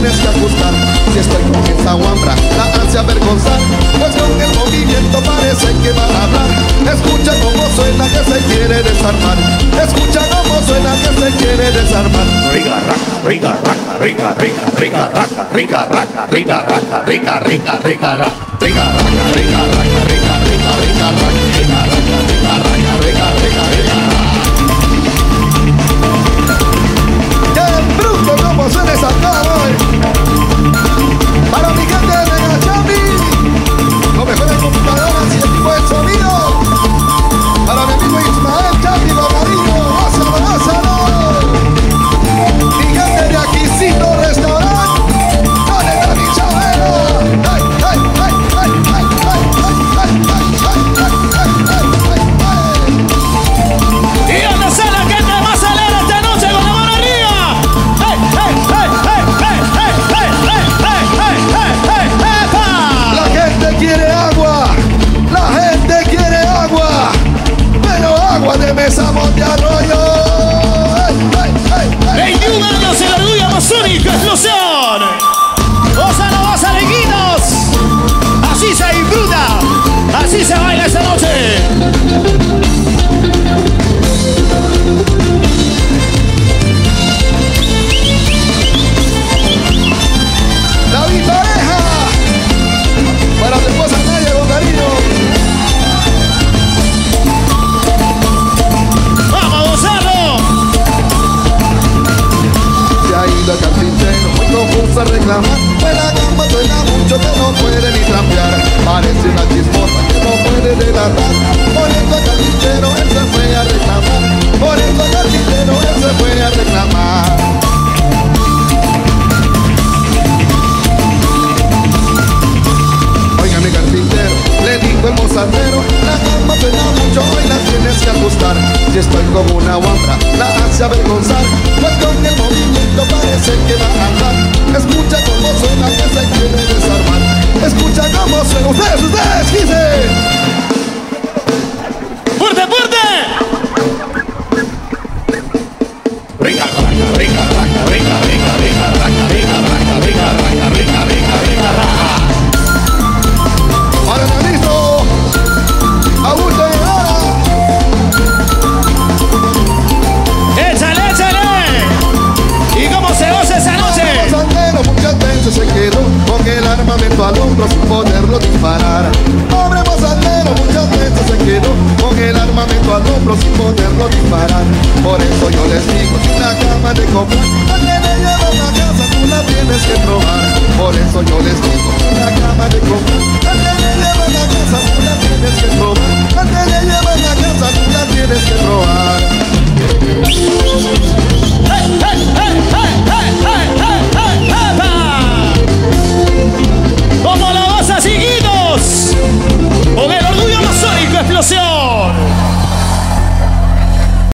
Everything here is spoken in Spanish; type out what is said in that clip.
tienes que ajustar. Si estoy con esa guambra, la hace avergonzar, pues con el movimiento parece que va a hablar. Escucha cómo suena que se quiere desarmar. Escucha cómo suena que se quiere desarmar. Riga, raca, riga, raca, riga, riga, riga, raca, riga, raca, riga, raca, riga, riga, riga, raca, riga, raca, riga, raca, riga, riga, riga, raca, riga, raca, riga, raca, riga, riga, riga. ¡Qué bruto como suena esa cara hoy! Para mi gente de Gachami, lo mejor en computadoras y equipo de sonido. Para mi amigo Ismael Chapi Bocarillo, gózalo, gózalo. Mi gente de Aquisito Restaurante, con el Dani Chabelo. ¡Ay, ay, ay, ay, ay, ay, ay, ay, ay, ay, ay! ¿Y dónde está la gente más alegre esta noche con la mano arriba? ¡Hey, hey, hey, hey, hey, hey, hey, hey, hey, hey, hey, hey, pa! La gente quiere agua, la gente quiere agua, pero agua de mesa, monte arroyo. ¡Ay, ay, ay, ay! 21 años en la orgullo amazónico, explosión. Gózalo, gózaleguitos. Así se disfruta, así se baila esta noche. David Pareja, para tu esposa Naya con cariño. Vamos a gozarlo. Se ha ido el carpintero, muy confuso a reclamar. Buena gamba, suena mucho que no puede ni trampear. Parece una chismosa que no puede delatar. Por eso el carpintero él se fue a reclamar. Por eso el carpintero él se fue a reclamar. Oiga mi carpintero, le dijo el mozalbero, la gamba suena mucho, hoy la tienes que ajustar. Si estoy como una guambra, la hace avergonzar, pues con el movimiento parece que va a andar. Escucha cómo suena que se quiere desarmar. Escucha cómo suena, ustedes, quise. ¡Fuerte, fuerte! Riga, raca, riga, raca, riga, riga, riga, raca, riga, raca, riga, raca, riga, riga, riga, raca. Ahora está listo, Augusto Guevara. ¡Échale, échale! ¿Y cómo se goza esa noche? Sandero muchas veces se quedó con el armamento al hombro sin poderlo disparar. Pobre mozalbero muchas veces se quedó con el armamento al hombro sin poderlo disparar. Por eso yo les digo, si una cama de comprar, alguien le lleva a la casa, tú la tienes que probar. Por eso yo les digo, si una cama de comprar,